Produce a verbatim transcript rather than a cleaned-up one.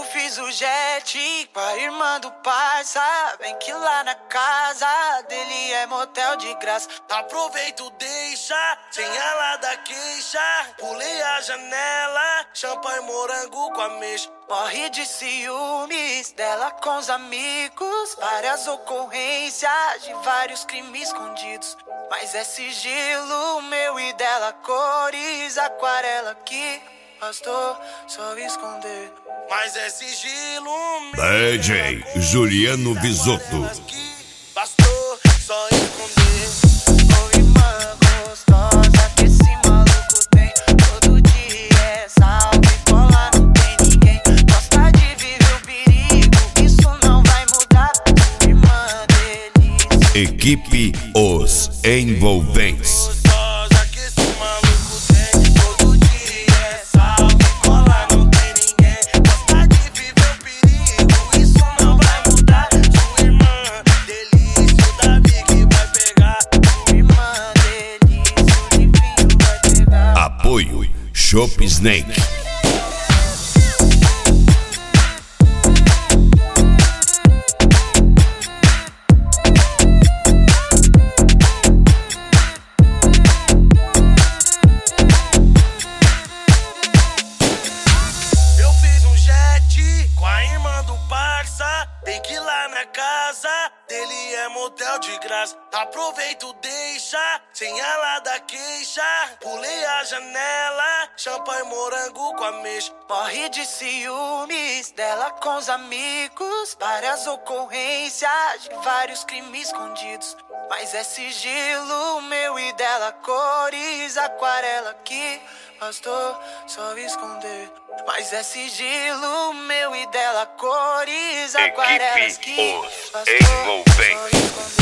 fiz o jet com a irmã do parça. Vem que lá na casa dele é motel de graça. Aproveito, deixa, sem ela da queixa. Pulei a janela, champanhe morango com ameixa. Morre de ciúmes dela com os amigos. Várias ocorrências de vários crimes escondidos. Mas é sigilo meu e dela, cores, aquarela que bastou só esconder. Mas é sigilo meu. D J Juliano Bisotto. Bastou só esconder. Ô irmã gostosa que esse maluco tem. Todo dia é salve, cola, não tem ninguém. Gosta de viver o perigo, isso não vai mudar. Irmã delícia. Equipe Os Envolventes. Gostosa que esse maluco tem. Todo dia é salve, cola, não tem ninguém. Gosta de viver o perigo, isso não vai mudar. Sua irmã delícia, o Davi que vai pegar. Irmã delícia, o livinho vai pegar. Apoio Shop Snake. Eu fiz um jet com a irmã do parça. Tem que ir lá na casa dele é motel de graça. Aproveito, deixa, sem ela da queixa. Pulei a janela, champanhe morango com ameixa. Morre de ciúmes dela com os amigos. Várias ocorrências de vários crimes escondidos. Mas é sigilo meu e dela, cores, aquarela que bastou só esconder. Mas é sigilo meu e dela, cores, aquarelas que Os bastou Envolventes. só esconder.